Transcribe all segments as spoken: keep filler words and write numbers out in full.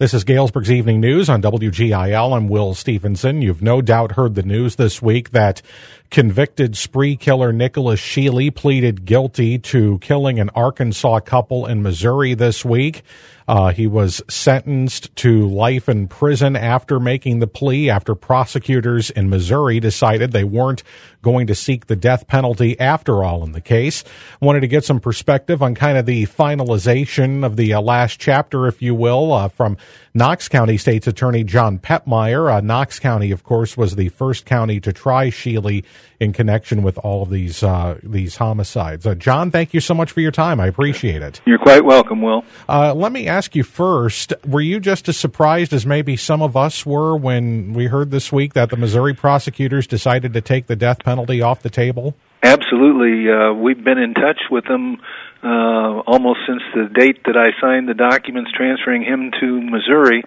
This is Galesburg's Evening News on W G I L. I'm Will Stevenson. You've no doubt heard the news this week that convicted spree killer Nicholas Sheely pleaded guilty to killing an Arkansas couple in Missouri this week. Uh, he was sentenced to life in prison after making the plea, after prosecutors in Missouri decided they weren't going to seek the death penalty after all in the case. Wanted to get some perspective on kind of the finalization of the uh, last chapter, if you will, uh, from Knox County State's Attorney John Pettmeyer. Uh, Knox County, of course, was the first county to try Sheely in connection with all of these uh, these homicides. Uh, John, thank you so much for your time. I appreciate it. You're quite welcome, Will. Uh, let me ask you first, were you just as surprised as maybe some of us were when we heard this week that the Missouri prosecutors decided to take the death penalty off the table? Absolutely. Uh, we've been in touch with them uh, almost since the date that I signed the documents transferring him to Missouri,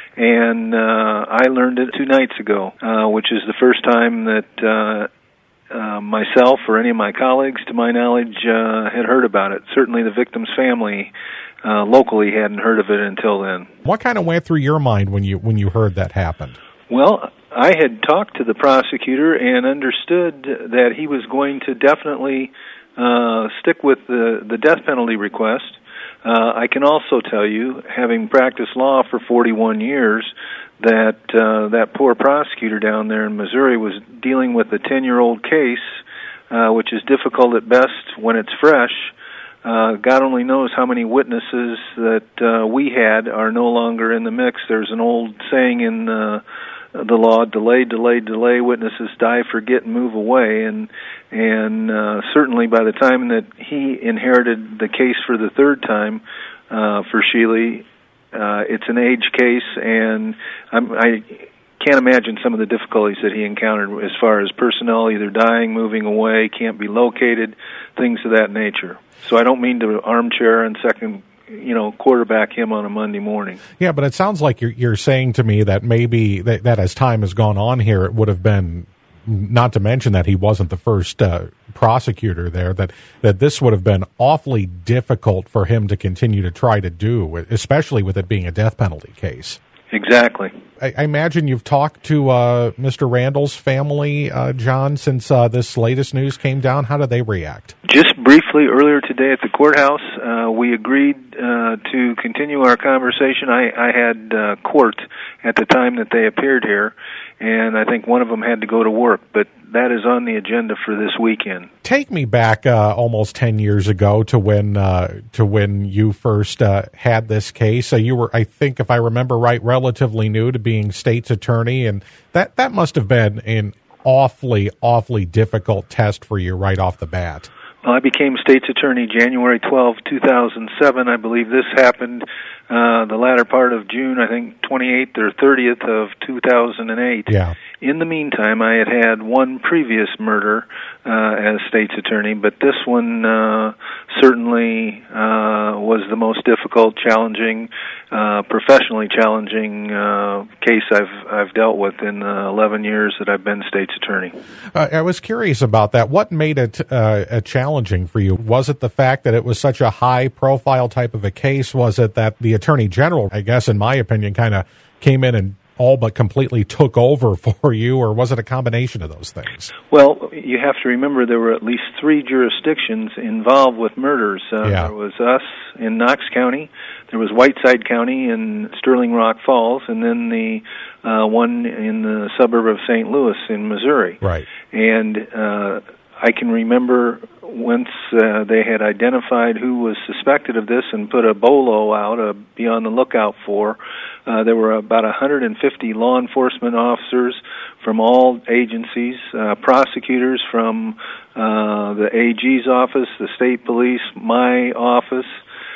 and uh, I learned it two nights ago, uh, which is the first time that uh, uh, myself or any of my colleagues, to my knowledge, uh, had heard about it. Certainly the victim's family uh, locally hadn't heard of it until then. What kind of went through your mind when you when you heard that happened? Well, I had talked to the prosecutor and understood that he was going to definitely uh, stick with the, the death penalty request. Uh, I can also tell you, having practiced law for forty-one years, that uh, that poor prosecutor down there in Missouri was dealing with a ten-year-old case, uh, which is difficult at best when it's fresh. Uh, God only knows how many witnesses that uh, we had are no longer in the mix. There's an old saying in uh, the law: delay, delay, delay. Witnesses die, forget, and move away. And and uh, certainly by the time that he inherited the case for the third time uh, for Sheely, uh, it's an age case, and I'm, I can't imagine some of the difficulties that he encountered as far as personnel either dying, moving away, can't be located, things of that nature. So I don't mean to armchair and second, you know, quarterback him on a Monday morning. Yeah, but it sounds like you're you're saying to me that maybe that, that as time has gone on here, it would have been, not to mention that he wasn't the first uh, prosecutor there, that, that this would have been awfully difficult for him to continue to try to do, especially with it being a death penalty case. Exactly. I, I imagine you've talked to uh, Mister Randall's family, uh, John, since uh, this latest news came down. How did they react? Just briefly, earlier today at the courthouse, uh, we agreed uh, to continue our conversation. I, I had uh, court at the time that they appeared here, and I think one of them had to go to work, but that is on the agenda for this weekend. Take me back uh, almost ten years ago to when uh, to when you first uh, had this case. Uh, you were, I think, if I remember right, relatively new to being state's attorney, and that, that must have been an awfully, awfully difficult test for you right off the bat. Well, I became state's attorney January twelfth, two thousand seven. I believe this happened uh, the latter part of June, I think twenty-eighth or thirtieth of two thousand eight. Yeah. In the meantime, I had had one previous murder uh, as state's attorney, but this one uh, certainly uh, was the most difficult, challenging, uh, professionally challenging uh, case I've I've dealt with in the eleven years that I've been state's attorney. Uh, I was curious about that. What made it uh, a challenging for you? Was it the fact that it was such a high-profile type of a case? Was it that the Attorney General, I guess, in my opinion, kind of came in and all but completely took over for you, or was it a combination of those things? Well, you have to remember there were at least three jurisdictions involved with murders. Uh, yeah. There was us in Knox County, there was Whiteside County in Sterling Rock Falls, and then the uh, one in the suburb of Saint Louis in Missouri. Right. And uh, I can remember once uh, they had identified who was suspected of this and put a bolo out, a be on the lookout for. Uh, there were about one hundred fifty law enforcement officers from all agencies, uh, prosecutors from uh, the A G's office, the state police, my office.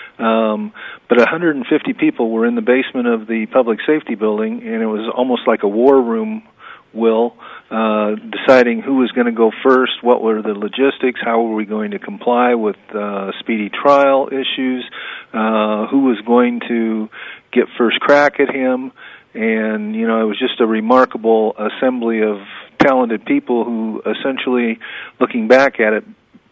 Um, but one hundred fifty people were in the basement of the public safety building, and it was almost like a war room, Will, uh, deciding who was going to go first, what were the logistics, how were we going to comply with uh, speedy trial issues, uh, who was going to get first crack at him. And, you know, it was just a remarkable assembly of talented people who essentially, looking back at it,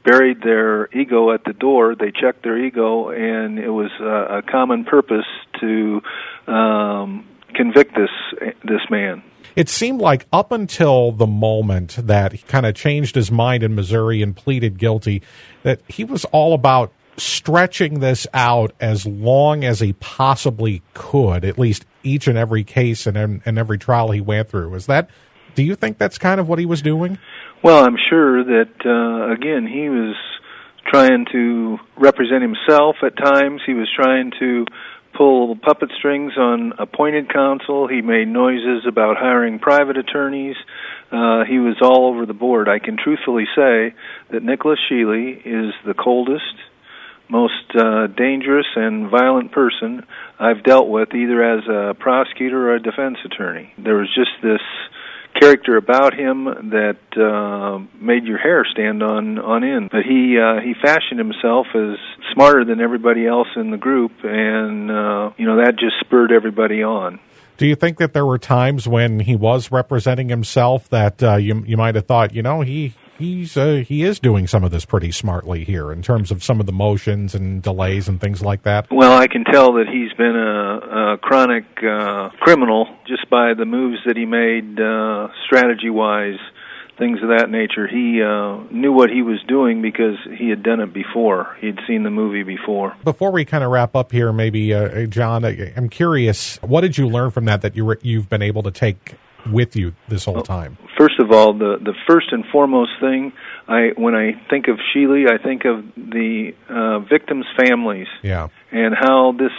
buried their ego at the door. They checked their ego, and it was uh, a common purpose to um, convict this this man. It seemed like up until the moment that he kind of changed his mind in Missouri and pleaded guilty, that he was all about stretching this out as long as he possibly could, at least each and every case and, and every trial he went through. Is that, do you think that's kind of what he was doing? Well, I'm sure that, uh, again, he was trying to represent himself at times. He was trying to pull puppet strings on appointed counsel. He made noises about hiring private attorneys. Uh, he was all over the board. I can truthfully say that Nicholas Sheely is the coldest, most uh, dangerous and violent person I've dealt with, either as a prosecutor or a defense attorney. There was just this character about him that uh, made your hair stand on, on end. But he uh, he fashioned himself as smarter than everybody else in the group, and uh, you know that just spurred everybody on. Do you think that there were times when he was representing himself that uh, you you might have thought, you know, he he's uh, he is doing some of this pretty smartly here in terms of some of the motions and delays and things like that? Well, I can tell that he's been a, a chronic uh, criminal just by the moves that he made, uh, strategy-wise, things of that nature. He uh, knew what he was doing because he had done it before. He'd seen the movie before. Before we kind of wrap up here, maybe, uh, John, I'm curious, what did you learn from that that you were, you've been able to take with you this whole time? First of all, the the first and foremost thing, I when I think of Sheely, I think of the uh, victims' families, yeah, and how this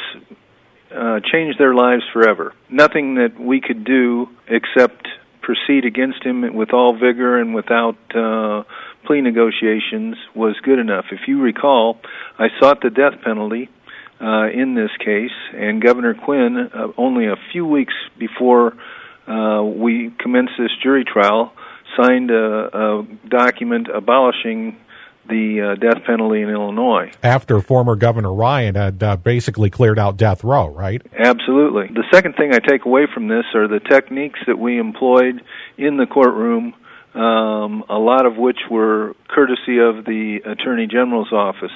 uh, changed their lives forever. Nothing that we could do except proceed against him with all vigor and without uh, plea negotiations was good enough. If you recall, I sought the death penalty uh, in this case, and Governor Quinn, uh, only a few weeks before Uh, we commenced this jury trial, signed a, a document abolishing the uh, death penalty in Illinois. After former Governor Ryan had uh, basically cleared out death row, right? Absolutely. The second thing I take away from this are the techniques that we employed in the courtroom, um, a lot of which were courtesy of the Attorney General's office.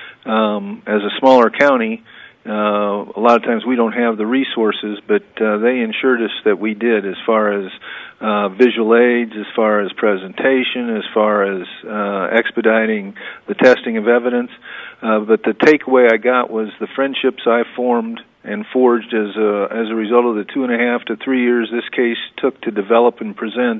Um, as a smaller county, Uh, a lot of times we don't have the resources, but uh, they ensured us that we did, as far as uh, visual aids, as far as presentation, as far as uh, expediting the testing of evidence. Uh, but the takeaway I got was the friendships I formed and forged as a, as a result of the two and a half to three years this case took to develop and present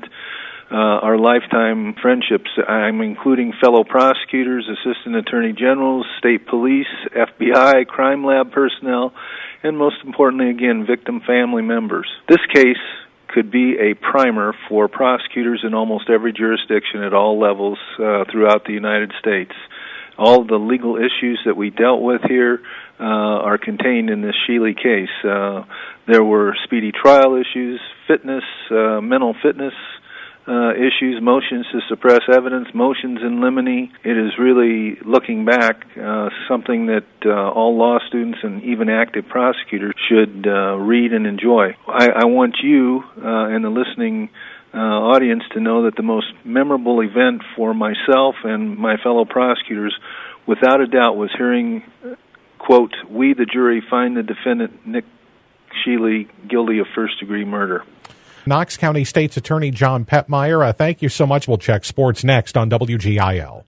Uh, our lifetime friendships. I'm including fellow prosecutors, assistant attorney generals, state police, F B I, crime lab personnel, and most importantly, again, victim family members. This case could be a primer for prosecutors in almost every jurisdiction at all levels uh, throughout the United States. All the legal issues that we dealt with here uh, are contained in this Sheely case. Uh, there were speedy trial issues, fitness, uh, mental fitness, Uh, issues, motions to suppress evidence, motions in limine. It is really, looking back, uh, something that uh, all law students and even active prosecutors should uh, read and enjoy. I, I want you uh, and the listening uh, audience to know that the most memorable event for myself and my fellow prosecutors, without a doubt, was hearing, quote, "We, the jury, find the defendant, Nick Sheely, guilty of first-degree murder." Knox County State's Attorney John Pettmeyer, uh, thank you so much. We'll check sports next on W G I L.